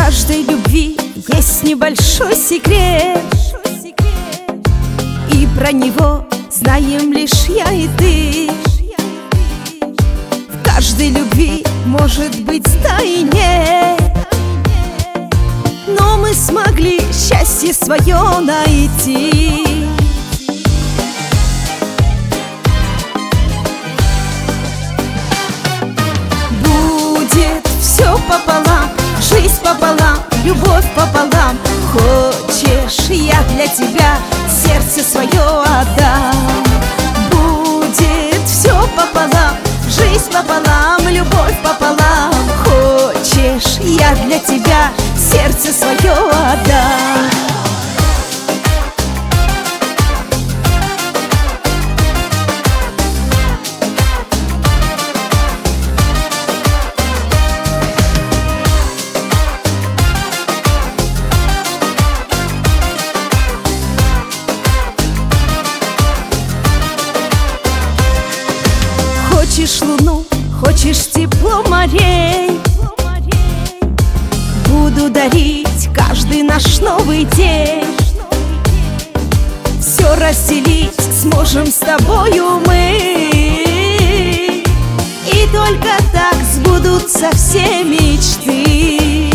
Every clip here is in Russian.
каждой любви есть небольшой секрет, и про него знаем лишь я и ты. В каждой любви может быть да и нет, но мы смогли счастье свое найти. Будет все пополам, жизнь пополам, любовь пополам. Хочешь, я для тебя сердце свое отдам. Будет все пополам, жизнь пополам, любовь пополам. Хочешь, я для тебя сердце свое отдам. Хочешь луну, хочешь тепло морей, буду дарить каждый наш новый день. Все разделить сможем с тобою мы, и только так сбудутся все мечты.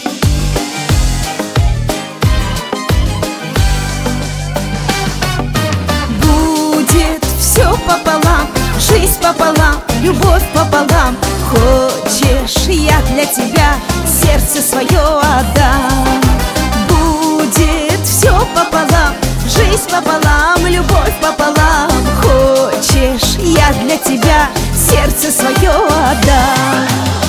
Будет все пополам, жизнь пополам, любовь пополам. Хочешь, я для тебя сердце свое отдам. Будет все пополам, жизнь пополам, любовь пополам. Хочешь, я для тебя сердце свое отдам.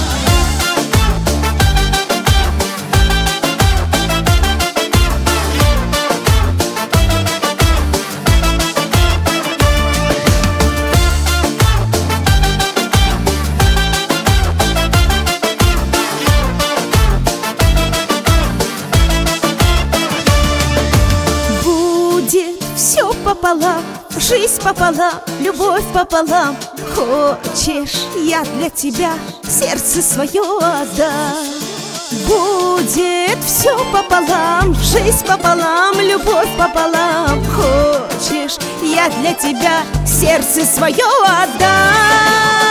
Все пополам, жизнь пополам, любовь пополам. Хочешь, я для тебя сердце свое отдам. Будет все пополам, жизнь пополам, любовь пополам. Хочешь, я для тебя сердце свое отдам.